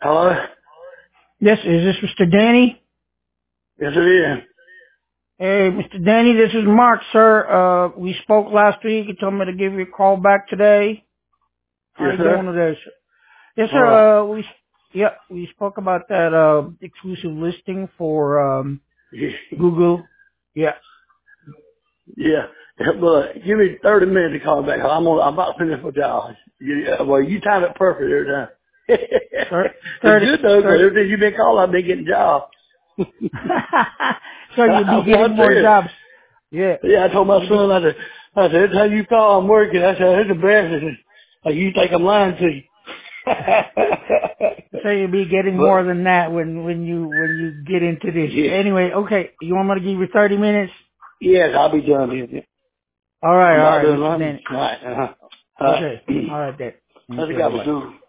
Hello? Yes, is this Mr. Danny? Yes, it is. Hey, Mr. Danny, this is Mark, sir. We spoke last week. You told me to give you a call back today. How Yes, you doing sir. today, sir? Yes, All right. sir. We spoke about that exclusive listing for Google. Yeah. Yeah. But give me 30 minutes to call back. I'm about to finish with y'all. Well, you timed it perfect every time. Thir- It's 30, good though, 'cause 30. every time you've been calling, I've been getting jobs. So you'll I be getting want more to. jobs. Yeah. Yeah, I told my You'll son, be, I said, every time you call, I'm working. I said, it's the best. I said, like, you think I'm lying to you. so you'll be getting more But, than that when you get into this. yeah. Anyway, okay. You want me to give you 30 minutes? Yes, I'll be done here. All I'm about right, done Mr. lunch. Danny. All right. All right. Okay. All right, then. Let's Okay, go. bye-bye. Do.